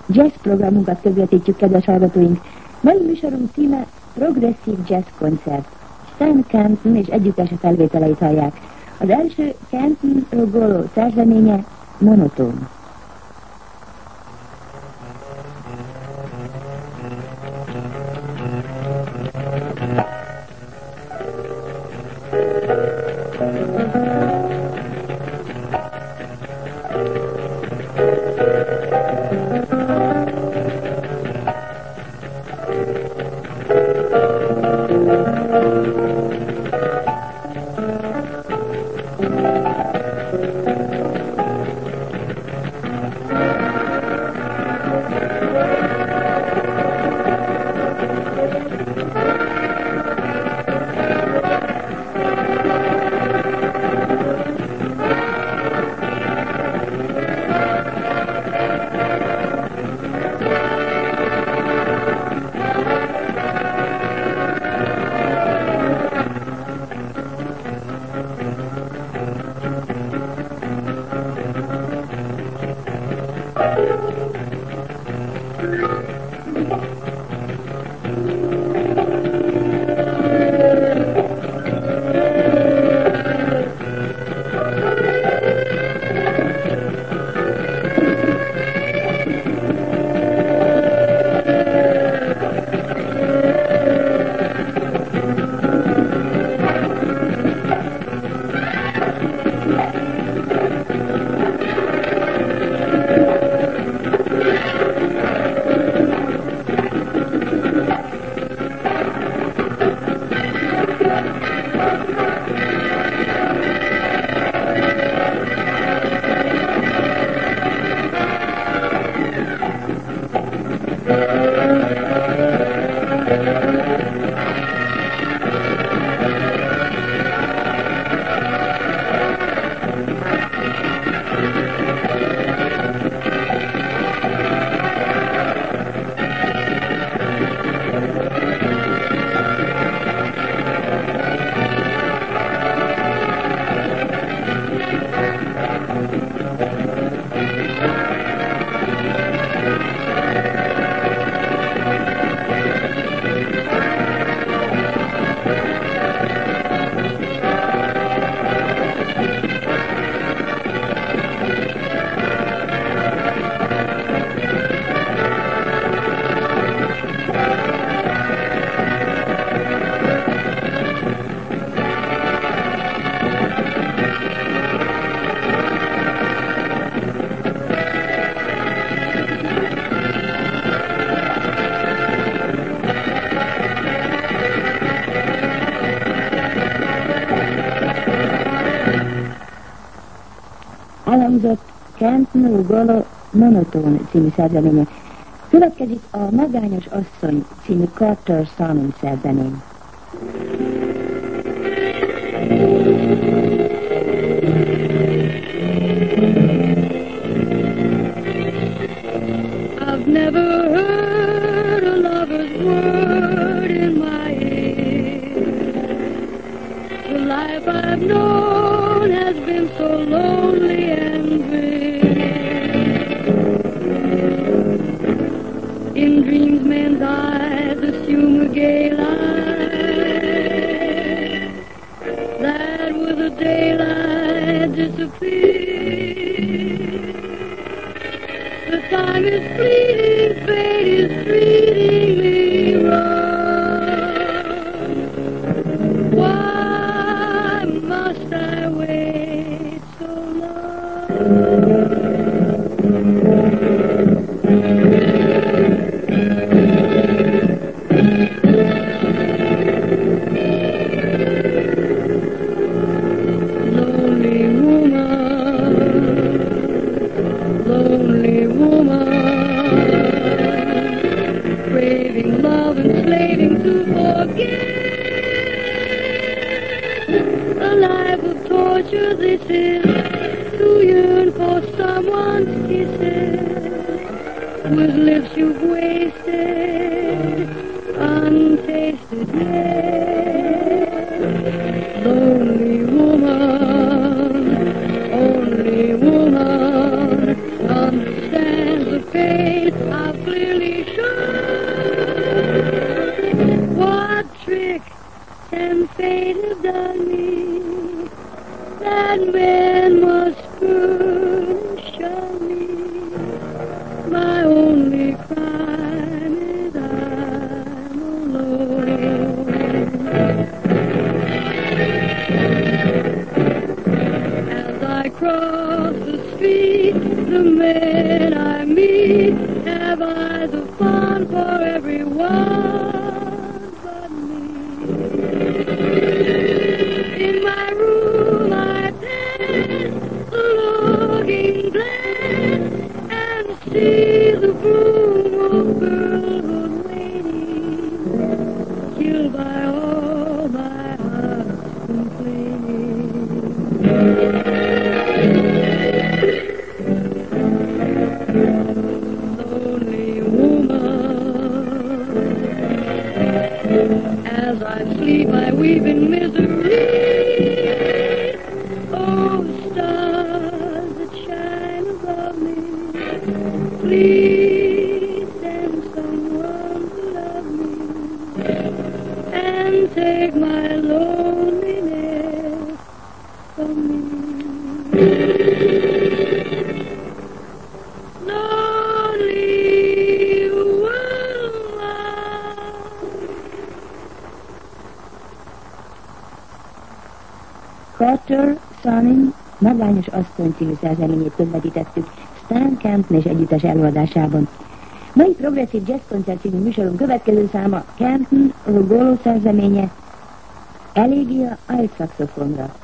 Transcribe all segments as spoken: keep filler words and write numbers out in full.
Jazz programunkat közvetítjük, kedves hallgatóink. Mai műsorunk címe Progresszív Jazz Koncert. Stan Kenton és együttese felvételeit hallják. Az első Kenton Rogolo szerzeménye Monotón. Elhangzott Kenton Rogolo Monotón című szerzeménye. Következik a Magányos asszony című Carter Simon szerzemény. I've never heard a lover's word in my ear. The life I've known has been so lonely and drear. In dreams men's eyes assume a gay light, that with the daylight disappears. The time is fleeting, fate is treating me wrong. Why must I wait so long? Lonely woman, lonely woman, craving love and slaving to forget. A life of torture this is, to yearn for someone's kisses, with lips you've wasted, untasted yet. Lonely woman, only woman understands the pain I only crime is I'm alone. As I cross the street, the men I meet have eyes of fun for everyone but me. In my room I pass the looking glass and see the bloom of girlhood waning, killed by all my heart's complaining. Lonely woman, as I sleep I weep in misery. Oh, stars that shine above me, please send someone to love me and take my loneliness from me. Lonely woman. Carter Sonin Magányos asszony című szerzeményét közvetítettük Stan Kenton és együttes előadásában. Mai progresszív jazz koncert című műsorunk következő száma Kenton Rugolo szerzeménye Elegia altszaxofonra.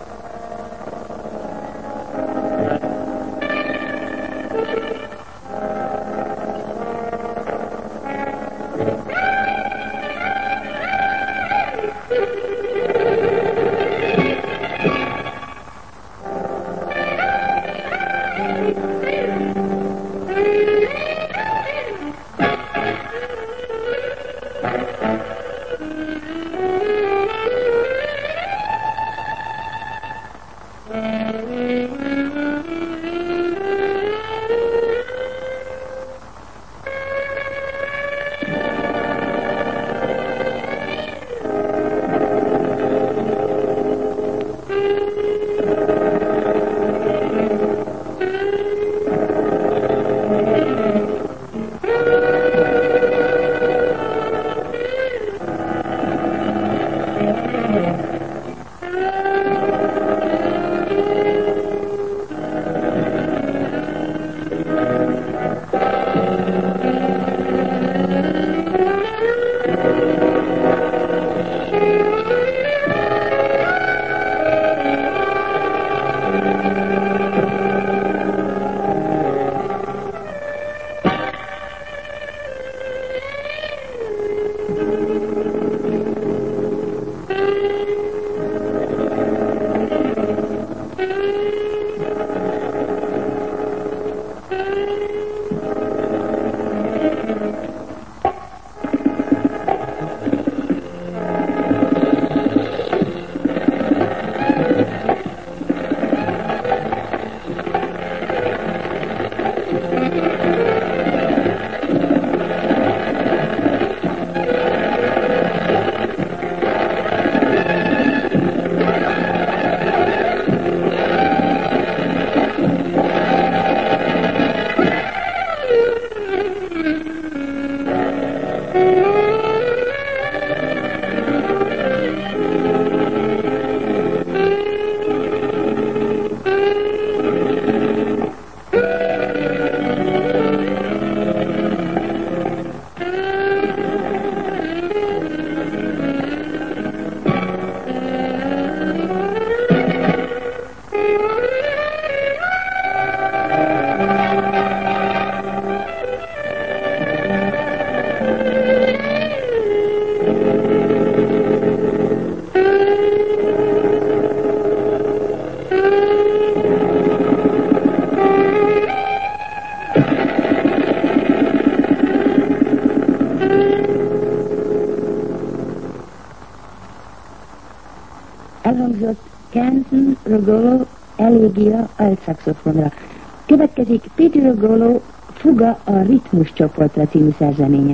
Elhangzott Kenton Rugolo Elegia altszaxofonra. Következik Peter Rugolo Fuga a ritmus csoportra című szerzeménye.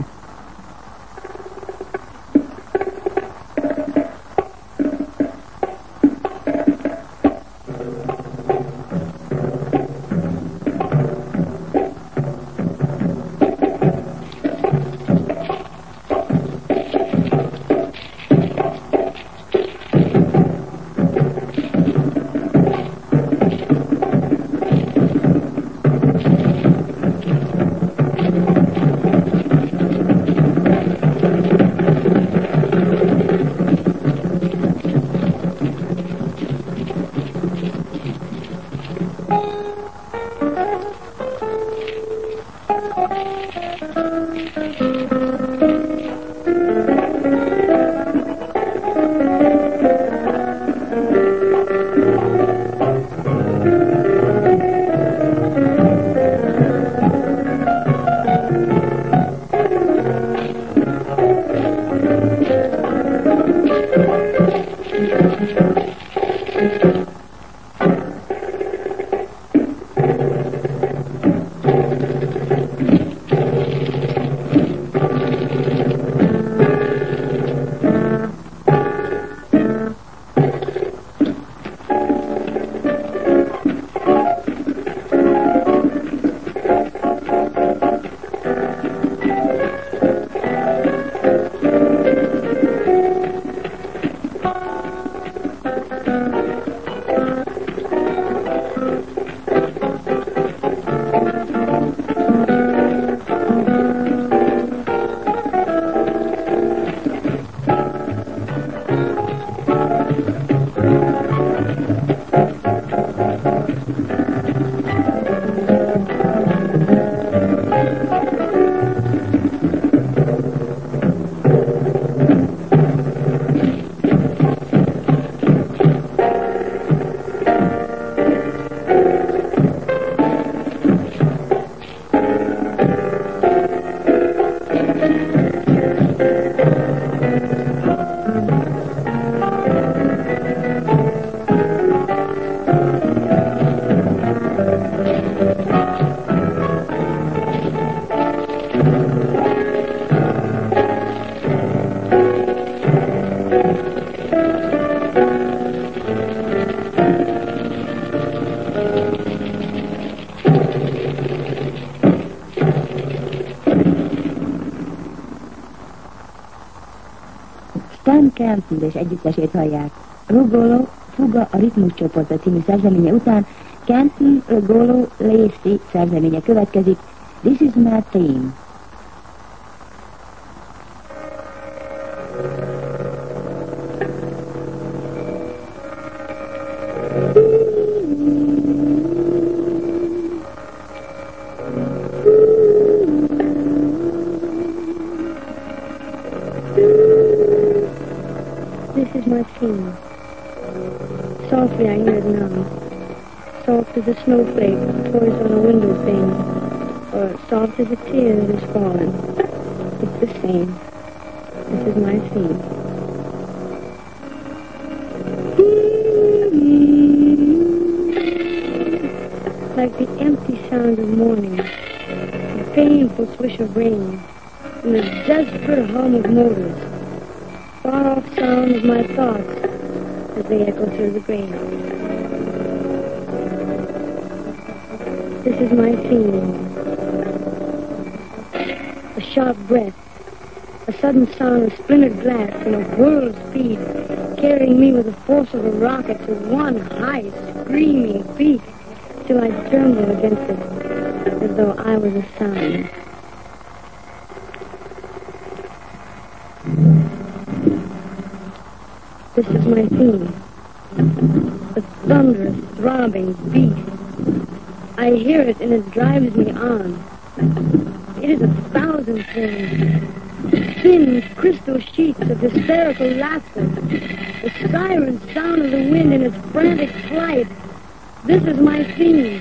Stan Kenton és együttesét hallják. Rugolo, Fuga a ritmuscsoporta című szerzeménye után Kenton, Rugolo, Lacey szerzeménye következik. This is my theme. This is my theme. Softly I hear it now. Soft as a snowflake poised on a window pane, or soft as a tear that is fallen. It's the same. This is my theme. Like the empty sound of morning, the painful swish of rain, and the desperate hum of motors, far-off sound of my thoughts as they echo through the grain. This is my theme. A sharp breath, a sudden sound of splintered glass and a whirl of speed, carrying me with the force of a rocket to one high, screaming peak, till I tremble against it as though I was a sound. This is my theme. A thunderous, throbbing beat. I hear it and it drives me on. It is a thousand things. Thin crystal sheets of hysterical laughter. The siren sound of the wind in its frantic flight. This is my theme.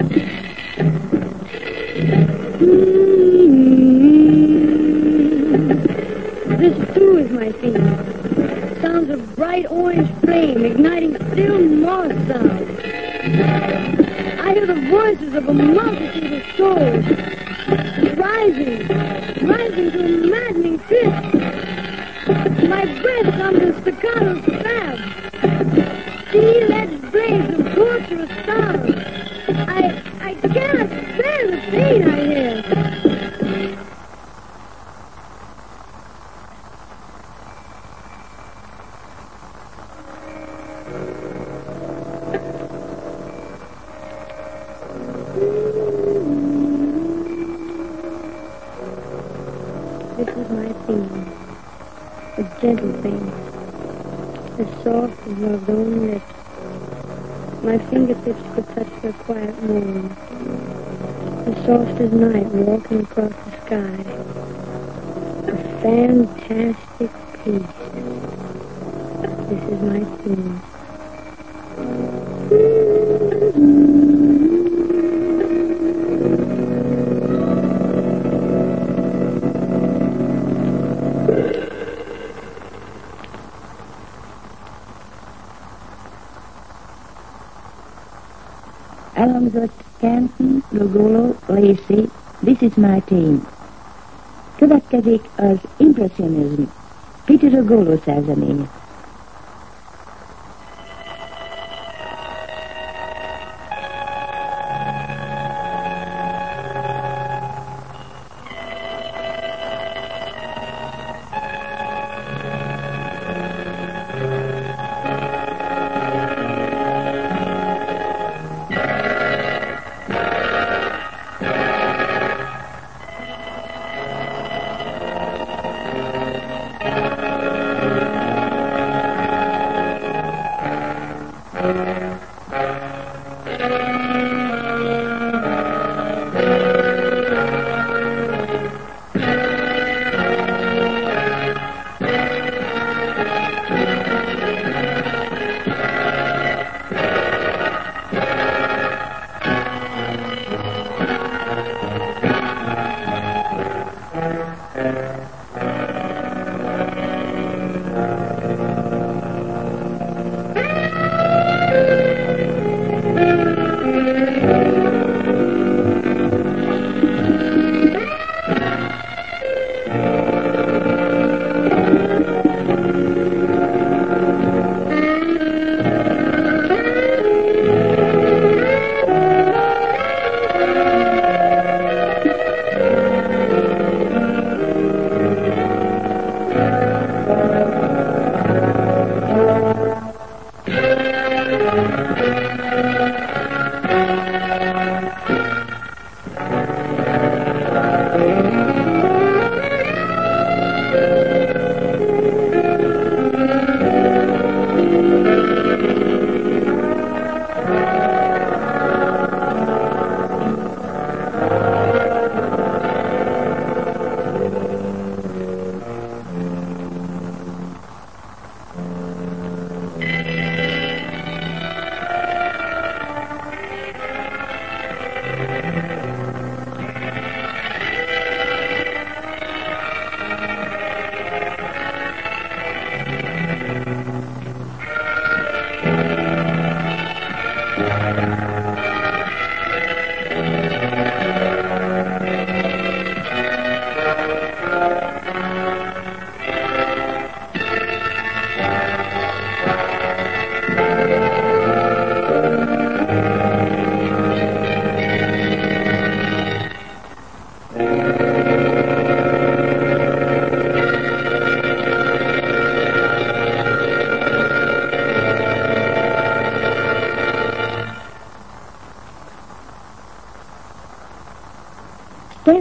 Mm-hmm. This too is my theme. Sounds of bright orange flame igniting still more sound. I hear the voices of a multitude of souls rising, rising to a maddening pitch. My breath comes in staccato stab. Steel-edged blades of torturous sound. I, I cannot bear the pain I hear. This is my theme, a gentle thing, as soft as love's own lips. My fingertips could touch their quiet moan, as soft as night walking across the sky. A fantastic peace. This is my theme. Elhangzott Kenton, Rugolo, Lacey, This is my theme. Következik az Impressionism, Peter Rugolo szerzeménye.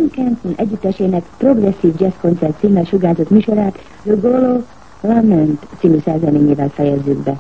Stan Kenton együttesének progresszív jazz koncert címmel sugárzott műsorát Rugolo Lament című szerzeményével fejezzük be.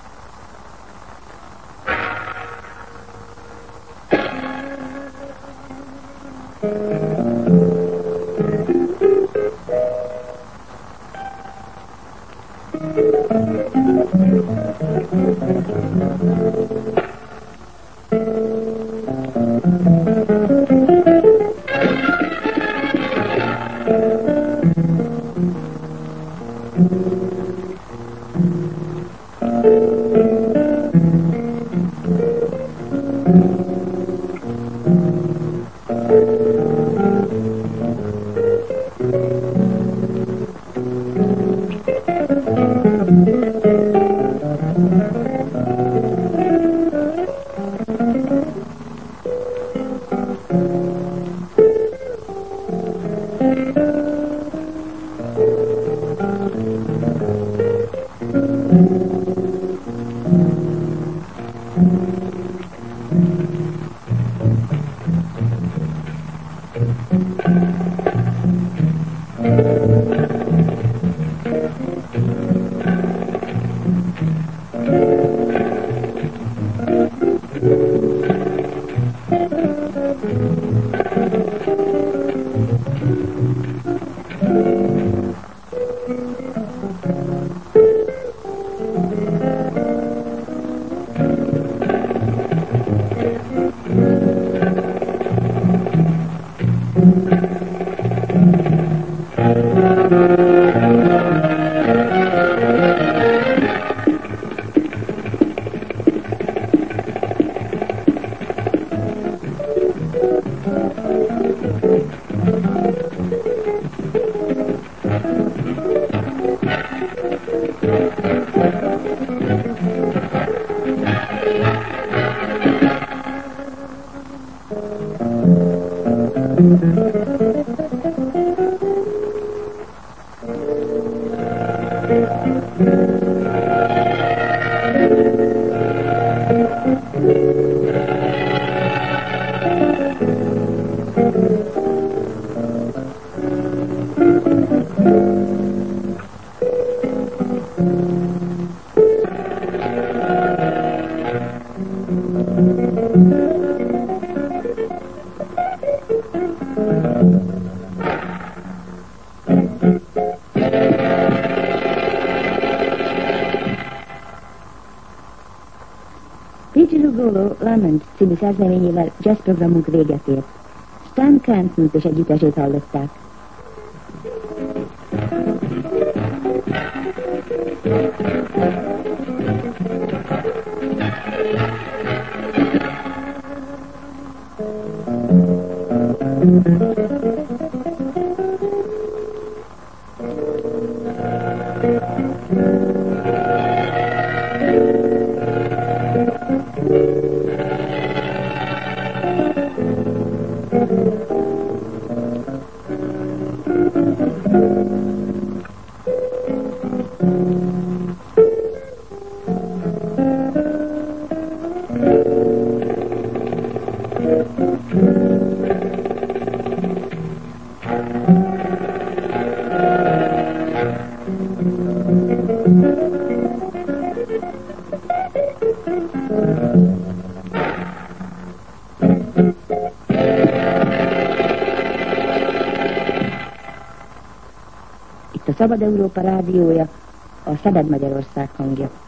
Rugolo Lament című szerzeményével jazz programunk véget ért. Stan Kenton és együttesét hallották. Itt a Szabad Európa rádiója, a Szabad Magyarország hangja.